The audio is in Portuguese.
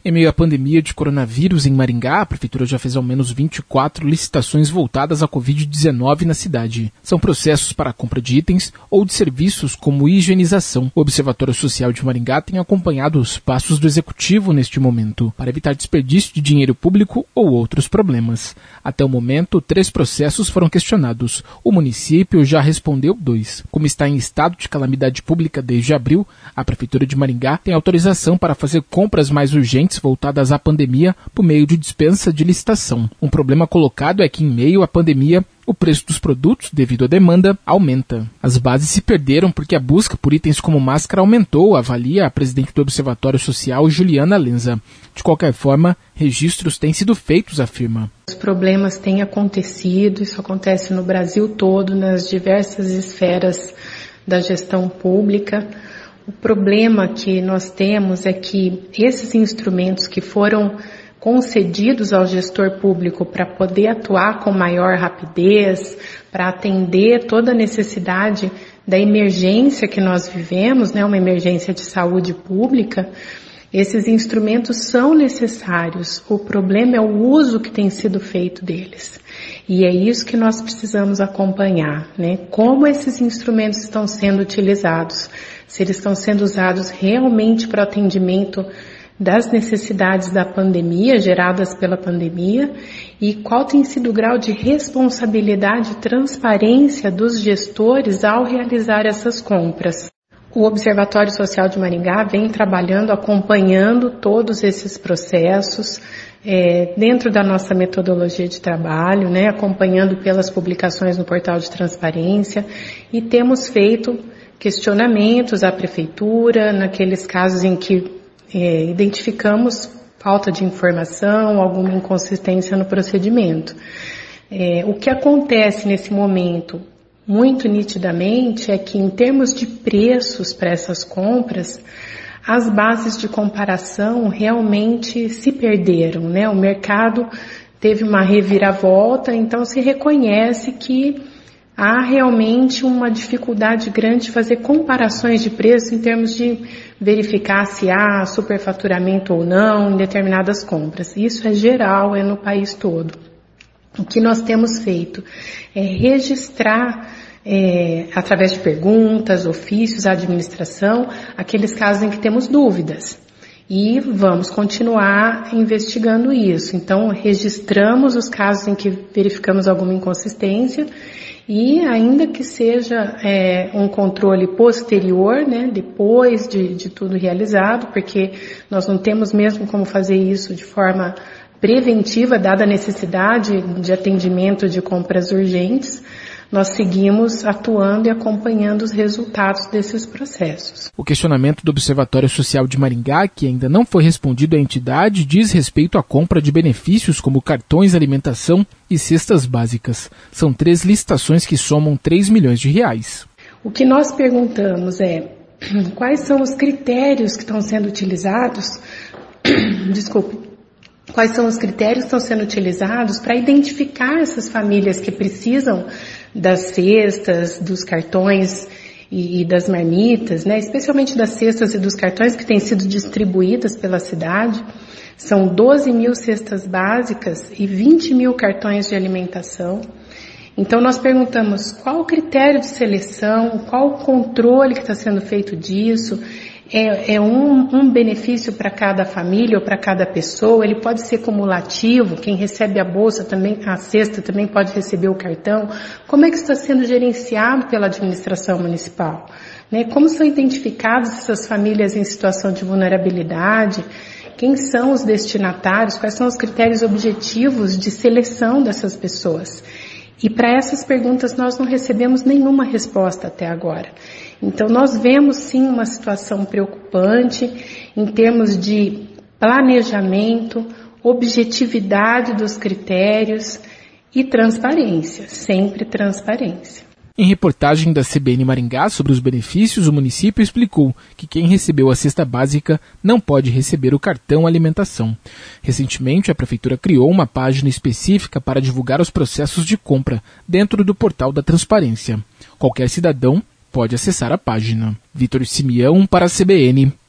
Em meio à pandemia de coronavírus em Maringá, a Prefeitura já fez ao menos 24 licitações voltadas à Covid-19 na cidade. São processos para a compra de itens ou de serviços como higienização. O Observatório Social de Maringá tem acompanhado os passos do Executivo neste momento, para evitar desperdício de dinheiro público ou outros problemas. Até o momento, 3 processos foram questionados. O município já respondeu 2. Como está em estado de calamidade pública desde abril, a Prefeitura de Maringá tem autorização para fazer compras mais urgentes voltadas à pandemia por meio de dispensa de licitação. Um problema colocado é que, em meio à pandemia, o preço dos produtos, devido à demanda, aumenta. As bases se perderam porque a busca por itens como máscara aumentou, avalia a presidente do Observatório Social, Juliana Lenza. De qualquer forma, registros têm sido feitos, afirma. Os problemas têm acontecido, isso acontece no Brasil todo, nas diversas esferas da gestão pública. O problema que nós temos é que esses instrumentos que foram concedidos ao gestor público para poder atuar com maior rapidez, para atender toda a necessidade da emergência que nós vivemos, uma emergência de saúde pública, esses instrumentos são necessários. O problema é o uso que tem sido feito deles. E é isso que nós precisamos acompanhar, Como esses instrumentos estão sendo utilizados, se eles estão sendo usados realmente para o atendimento das necessidades da pandemia, geradas pela pandemia, e qual tem sido o grau de responsabilidade e transparência dos gestores ao realizar essas compras. O Observatório Social de Maringá vem trabalhando, acompanhando todos esses processos, dentro da nossa metodologia de trabalho, acompanhando pelas publicações no portal de transparência, e temos feito questionamentos à Prefeitura, naqueles casos em que identificamos falta de informação, alguma inconsistência no procedimento. O que acontece nesse momento, muito nitidamente, é que em termos de preços para essas compras, as bases de comparação realmente se perderam, O mercado teve uma reviravolta, então se reconhece que há realmente uma dificuldade grande de fazer comparações de preço em termos de verificar se há superfaturamento ou não em determinadas compras. Isso é geral, é no país todo. O que nós temos feito é registrar, através de perguntas, ofícios à administração, aqueles casos em que temos dúvidas. E vamos continuar investigando isso. Então, registramos os casos em que verificamos alguma inconsistência e, ainda que seja um controle posterior, depois de tudo realizado, porque nós não temos mesmo como fazer isso de forma preventiva, dada a necessidade de atendimento de compras urgentes, nós seguimos atuando e acompanhando os resultados desses processos. O questionamento do Observatório Social de Maringá, que ainda não foi respondido à entidade, diz respeito à compra de benefícios como cartões de alimentação e cestas básicas. São 3 licitações que somam 3 milhões de reais. O que nós perguntamos é quais são os critérios que estão sendo utilizados, quais são os critérios que estão sendo utilizados para identificar essas famílias que precisam das cestas, dos cartões e das marmitas, especialmente das cestas e dos cartões que têm sido distribuídas pela cidade. São 12 mil cestas básicas e 20 mil cartões de alimentação. Então nós perguntamos qual o critério de seleção, qual o controle que está sendo feito disso. É um benefício para cada família ou para cada pessoa, ele pode ser cumulativo, quem recebe a bolsa também, a cesta também pode receber o cartão. Como é que está sendo gerenciado pela administração municipal? Como são identificadas essas famílias em situação de vulnerabilidade? Quem são os destinatários? Quais são os critérios objetivos de seleção dessas pessoas? E para essas perguntas nós não recebemos nenhuma resposta até agora. Então nós vemos sim uma situação preocupante em termos de planejamento, objetividade dos critérios e transparência, sempre transparência. Em reportagem da CBN Maringá sobre os benefícios, o município explicou que quem recebeu a cesta básica não pode receber o cartão alimentação. Recentemente, a Prefeitura criou uma página específica para divulgar os processos de compra dentro do portal da transparência. Qualquer cidadão pode acessar a página. Vitor Simeão para a CBN.